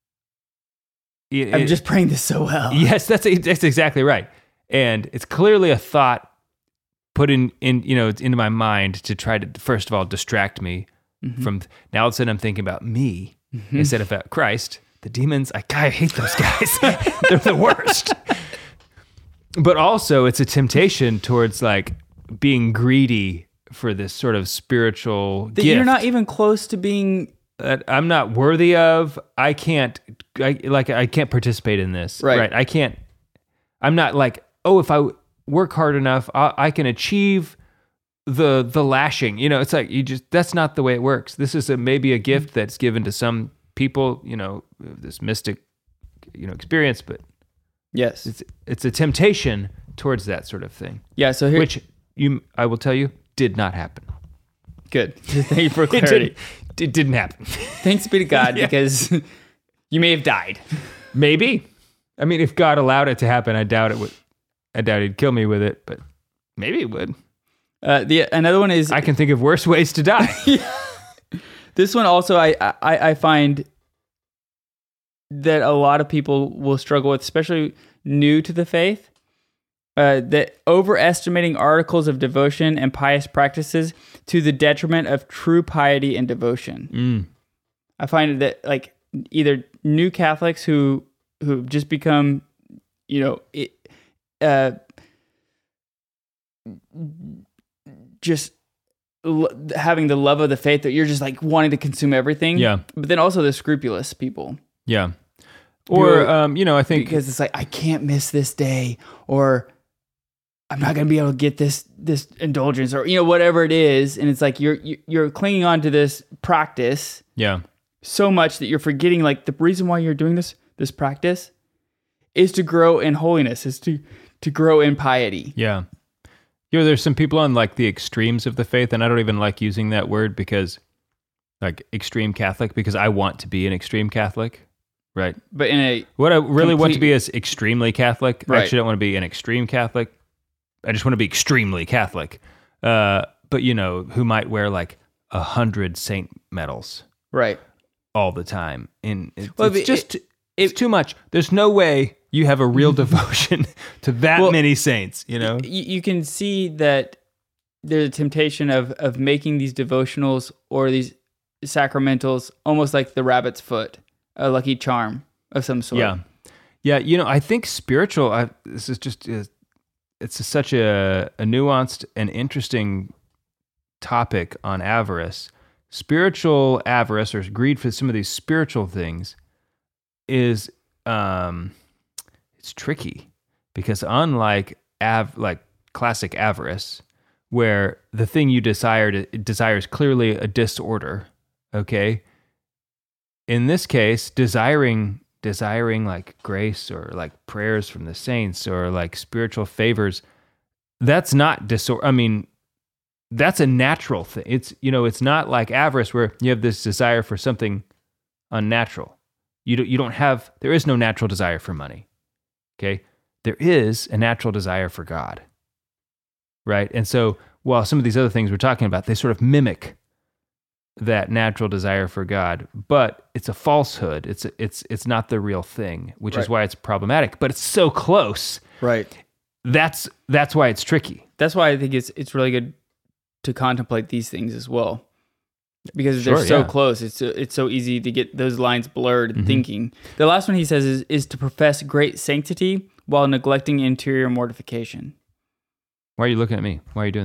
just praying this so well. Yes, that's exactly right. And it's clearly a thought put into my mind to try to, first of all, distract me from, now all of a sudden I'm thinking about me instead of about Christ. The demons, I hate those guys. They're the worst. But also it's a temptation towards like being greedy for this sort of spiritual that gift. You're not even close to being... That I'm not worthy of. I can't participate in this. Right. I'm not like, oh, if I work hard enough, I can achieve the lashing. It's like, that's not the way it works. This is maybe a gift that's given to some people, this mystic, experience, but yes, it's a temptation towards that sort of thing. Yeah. So here, which I will tell you, did not happen. Good. Thank you for clarity. It didn't happen. Thanks be to God, because you may have died. Maybe. I mean, if God allowed it to happen, I doubt it would. I doubt he'd kill me with it, but maybe it would. Another one is... I can think of worse ways to die. This one also, I find that a lot of people will struggle with, especially new to the faith, that overestimating articles of devotion and pious practices to the detriment of true piety and devotion. I find that like either new Catholics who just become, just having the love of the faith, that you're just like wanting to consume everything. Yeah. But then also the scrupulous people. Yeah. Or, I think... Because it's like, I can't miss this day, or I'm not going to be able to get this indulgence, or, whatever it is. And it's like, you're clinging on to this practice so much that you're forgetting, like, the reason why you're doing this practice is to grow in holiness, is to grow in piety. Yeah. There's some people on like the extremes of the faith, and I don't even like using that word because like extreme Catholic, because I want to be an extreme Catholic. Right. But what I really want to be is extremely Catholic. Right. I actually don't want to be an extreme Catholic. I just want to be extremely Catholic. But who might wear like 100 saint medals. Right. All the time. And it's too much. There's no way you have a real devotion to that many saints, You can see that there's a temptation of making these devotionals or these sacramentals almost like the rabbit's foot, a lucky charm of some sort. Yeah. I think spiritual, this is just, it's such a nuanced and interesting topic on avarice. Spiritual avarice, or greed for some of these spiritual things, is it's tricky, because unlike classic avarice, where the thing you desires clearly a disorder, okay? In this case, desiring like grace or like prayers from the saints or like spiritual favors, that's not disorder. I mean, that's a natural thing. It's not like avarice where you have this desire for something unnatural. There is no natural desire for money. Okay? There is a natural desire for God. Right? And so while some of these other things we're talking about, they sort of mimic that natural desire for God, but it's a falsehood. It's not the real thing, which is why it's problematic, but it's so close. Right. That's why it's tricky. That's why I think it's really good to contemplate these things as well, because they're so close. It's so easy to get those lines blurred in thinking. The last one he says is to profess great sanctity while neglecting interior mortification. Why are you looking at me? Why are you doing that?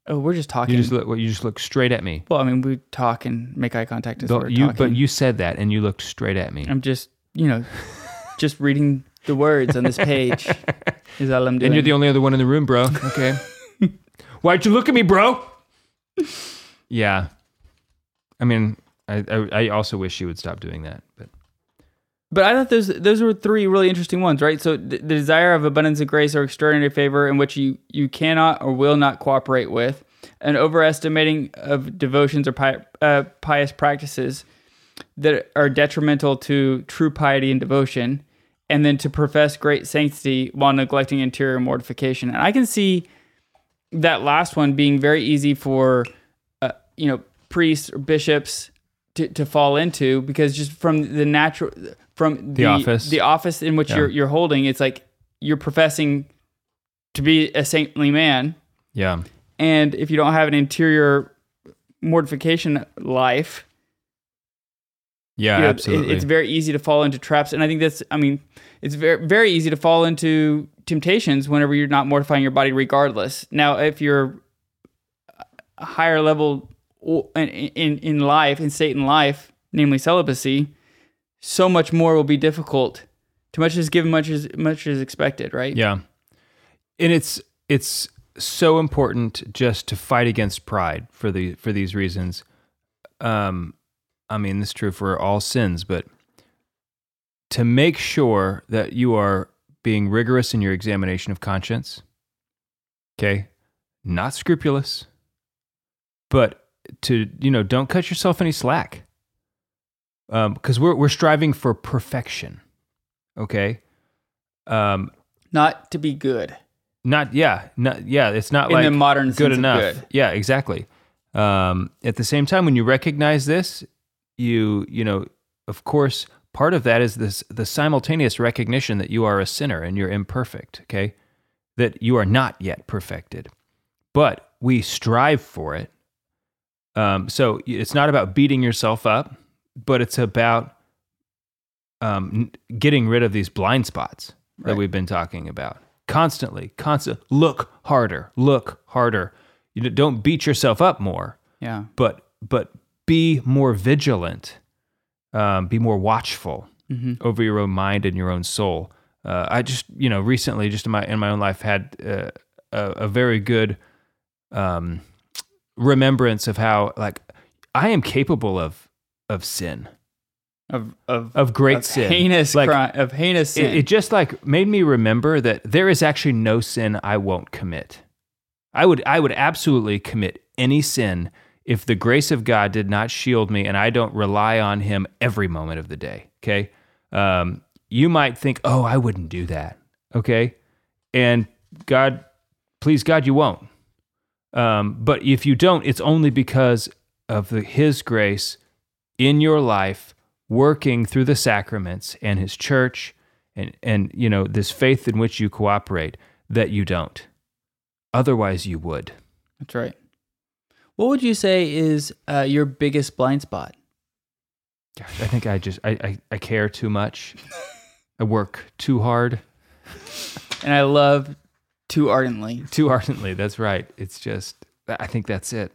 Oh, we're just talking. You just look straight at me. Well, I mean, we talk and make eye contact as we're But talking. you said that, and you looked straight at me. I'm just, just reading the words on this page is all I'm doing. And you're the only other one in the room, bro. Okay. Why'd you look at me, bro? Yeah. I mean, I also wish you would stop doing that, But I thought those were three really interesting ones, right? So the desire of abundance of grace or extraordinary favor in which you cannot or will not cooperate with, an overestimating of devotions or pious practices that are detrimental to true piety and devotion, and then to profess great sanctity while neglecting interior mortification. And I can see that last one being very easy for, priests or bishops to fall into, because just from the natural, from the office in which you're holding, it's like you're professing to be a saintly man. Yeah. And if you don't have an interior mortification life, absolutely. It's very easy to fall into traps. And I think it's very, very easy to fall into temptations whenever you're not mortifying your body regardless. Now, if you're a higher level in life, in state in life, namely celibacy, so much more will be difficult. Too much is given, much is expected, right? Yeah. And it's so important just to fight against pride for these reasons. I mean, this is true for all sins, but to make sure that you are being rigorous in your examination of conscience, okay? Not scrupulous, but to, don't cut yourself any slack. Because we're striving for perfection, okay? Not to be good. It's not in like the modern good sense enough. Of good. Yeah, exactly. At the same time, when you recognize this, of course, part of that is the simultaneous recognition that you are a sinner and you're imperfect, okay? That you are not yet perfected, but we strive for it. So it's not about beating yourself up, but it's about getting rid of these blind spots that we've been talking about. Constantly, look harder. Don't beat yourself up more. Yeah. But be more vigilant, be more watchful over your own mind and your own soul. I just, recently, just in my own life, had a very good remembrance of how, like, I am capable of sin, of great sin, heinous crime, of heinous sin. It just like made me remember that there is actually no sin I won't commit. I would absolutely commit any sin if the grace of God did not shield me and I don't rely on Him every moment of the day. Okay, you might think, oh, I wouldn't do that. Okay, and please God, you won't. But if you don't, it's only because of His grace in your life, working through the sacraments and His church, and this faith in which you cooperate, that you don't. Otherwise, you would. That's right. What would you say is your biggest blind spot? Gosh, I think I care too much. I work too hard. And I love too ardently. Too ardently, that's right. It's just, I think that's it.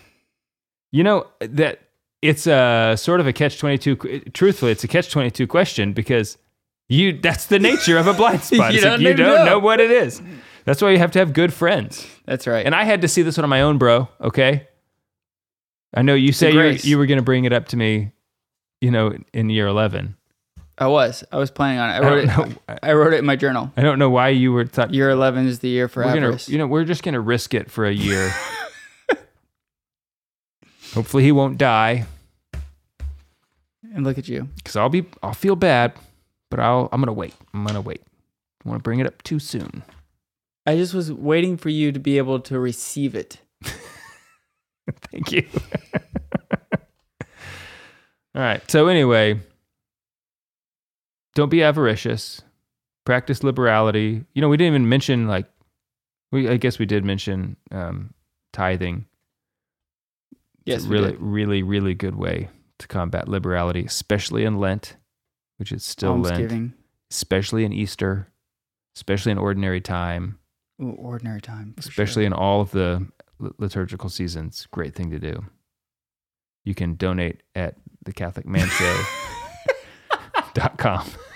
That it's a sort of a catch-22. Truthfully, it's a catch-22 question because that's the nature of a blind spot. You don't know what it is. That's why you have to have good friends. That's right. And I had to see this one on my own, bro, okay? I know you say you were going to bring it up to me, in year 11. I was planning on it. I wrote it in my journal. I don't know why you were thought year 11 is the year for avarice. We're just going to risk it for a year. Hopefully he won't die. And look at you. Because I'll feel bad, but I'm going to wait. I want to bring it up too soon. I just was waiting for you to be able to receive it. Thank you. All right. So anyway, don't be avaricious. Practice liberality. We didn't even mention I guess we did mention tithing. Yes, it's a really, really good way to combat liberality, especially in Lent, which is still Lent, especially in Easter, especially in ordinary time. Ooh, ordinary time. Especially in all of the liturgical seasons, great thing to do. You can donate at thecatholicmanshow.com.